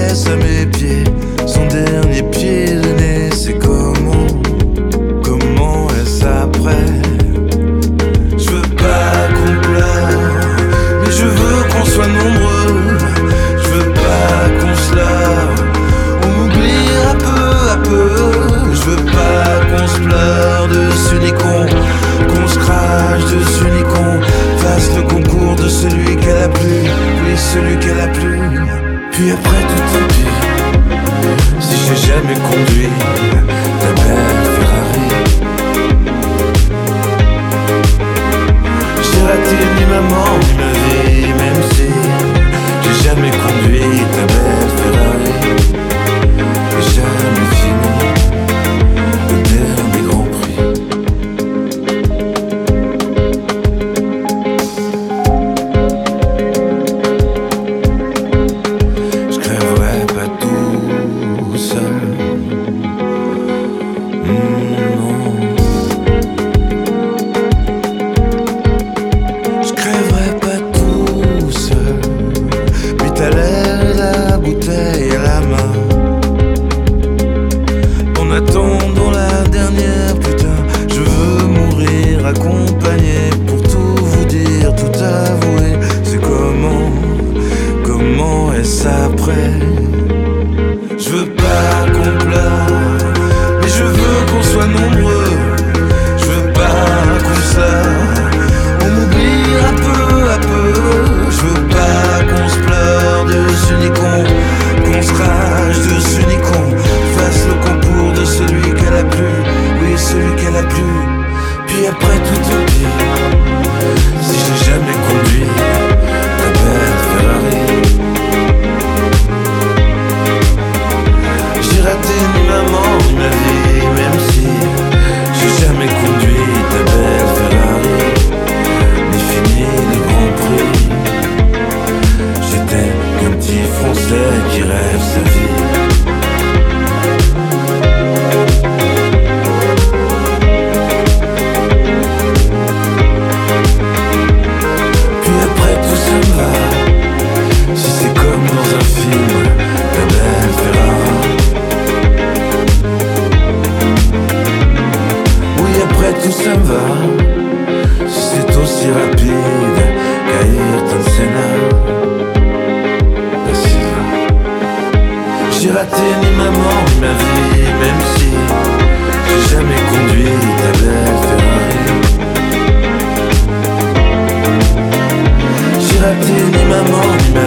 caresse à mes pieds, son dernier pied de nez. C'est comment est-ce après? Je veux pas qu'on pleure, mais je veux qu'on soit nombreux. Je veux pas qu'on se leurre, on m'oubliera peu à peu. Je veux pas qu'on se pleure dessus ni qu'on se crache dessus ni qu'on fasse le concours de celui qu'elle a plu. Oui, celui qu'elle a plu. Puis après tout tant pis, si j'ai jamais conduit ta belle Ferrari. J'ai raté ni maman ni ma vie, même si j'ai jamais conduit ta belle Ferrari. Et jamais fini le dernier Grand Prix. Je crèverai pas tout seul. Non. Je crèverai pas tout seul. Puis t'as l'air la bouteille à la main. En attendant la dernière, putain, je veux mourir accompagné. Pour tout vous dire, tout avouer. C'est comment est-ce après? Je veux pas qu'on pleure, mais je veux qu'on soit nombreux. Je veux pas qu'on se leurre, on m'oubliera peu à peu. Je veux pas qu'on se pleure dessus ni qu'on se crache dessus ni qu'on fasse le concours de celui qu'elle a plu. Oui, celui qu'elle a plu. Puis après tout tant pis, si j'ai jamais conduit ta belle Ferrari. J'ai raté ni maman ni ma vie, même si j'ai jamais conduit ta belle Ferrari, ni fini le Grand Prix. J'étais qu'un petit Français qui rêve sa vie. Puis après tout ça me va, si c'est comme dans un film, ta belle Ferrari. Oui, après tout ça me va, si c'est aussi rapide qu'Ayrton Senna. Ben, si. J'ai raté ni maman ni ma vie, même si j'ai jamais conduit ta belle Ferrari. J'ai raté ni maman ni ma